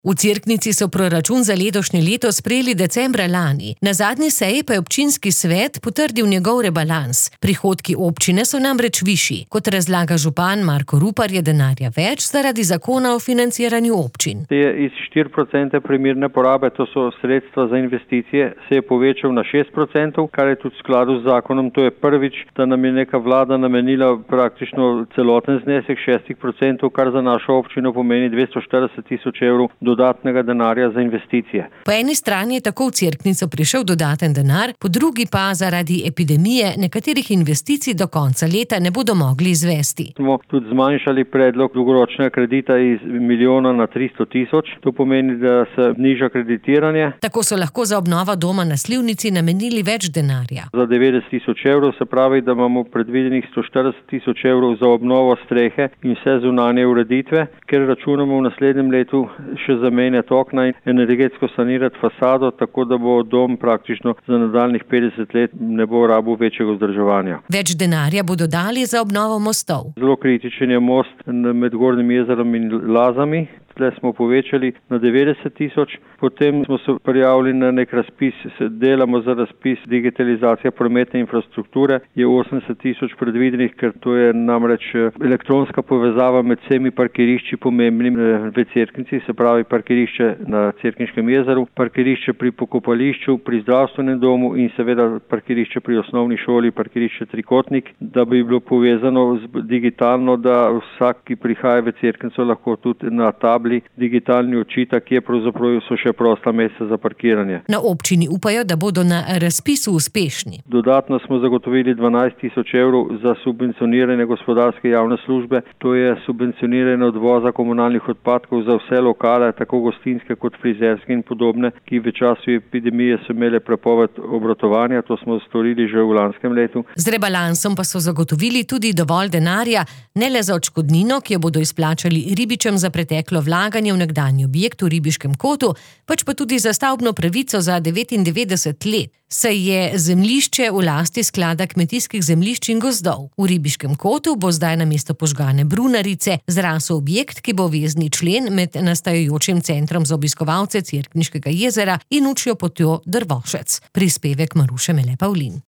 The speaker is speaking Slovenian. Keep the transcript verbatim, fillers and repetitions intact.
V Cerknici so proračun za letošnje leto sprejeli decembra lani. Na zadnji seji pa je občinski svet potrdil njegov rebalans. Prihodki občine so namreč višji. Kot razlaga župan Marko Rupar, je denarja več zaradi zakona o financiranju občin. Iz štiri procente primerne porabe, to so sredstva za investicije, se je povečal na šest procentov, kar je tudi v skladu z zakonom. To je prvič, da nam je neka vlada namenila praktično celoten znesek šestih procentov, kar za našo občino pomeni dvesto štirideset tisoč evrov dodatnega denarja za investicije. Po eni strani je tako v Cerknico prišel dodaten denar, po drugi pa zaradi epidemije nekaterih investicij do konca leta ne bodo mogli izvesti. Smo tudi zmanjšali predlog dolgoročnega kredita iz milijona na tristo tisoč. To pomeni, da se niža kreditiranje. Tako so lahko za obnovo doma na Slivnici namenili več denarja. Za devetdeset tisoč evrov, se pravi, da imamo predvidenih sto štirideset tisoč evrov za obnovo strehe in vse zunanje ureditve, ker računamo v naslednjem letu še zamenjati okna in energetsko sanirati fasado, tako da bo dom praktično za nadaljnjih petdeset let ne bo rabil večjega vzdrževanja. Več denarja bodo dali za obnovo mostov. Zelo kritičen je most med Gornjim jezerom in Lazami. Tle smo povečali na devetdeset tisoč, potem smo se prijavili na nek razpis, se delamo za razpis digitalizacija prometne infrastrukture, je osemdeset tisoč predvidenih, ker to je namreč elektronska povezava med vsemi parkirišči pomembnimi v Cerknici, se pravi parkirišče na Cerkniškem jezeru, parkirišče pri pokopališču, pri zdravstvenem domu in seveda parkirišče pri osnovni šoli, parkirišče Trikotnik, da bi bilo povezano digitalno, da vsak, ki prihaja v Cerknico, lahko tudi na tabli digitalni očitek, kje pravzaprav so še prosta mesta za parkiranje. Na občini upajo, da bodo na razpisu uspešni. Dodatno smo zagotovili dvanajst tisoč evrov za subvencioniranje gospodarske javne službe. To je subvencioniranje odvoza komunalnih odpadkov za vse lokale, tako gostinske kot frizerske in podobne, ki v času epidemije so imele prepoved obratovanja. To smo storili že v lanskem letu. Z rebalansom pa so zagotovili tudi dovolj denarja, ne le za odškodnino, ki jo bodo izplačali ribičem za preteklo vlaganje v nekdanji objekt v Ribiškem kotu, pač pa tudi za stavbno pravico za devetindevetdeset let, saj je zemljišče v lasti sklada kmetijskih zemljišč in gozdov. V Ribiškem kotu bo zdaj namesto požgane brunarice zrasel objekt, ki bo vezni člen med nastajajočim centrom za obiskovalce Cerkniškega jezera in učjo potjo Drvošec. Prispevek Maruše Mele Pavlin.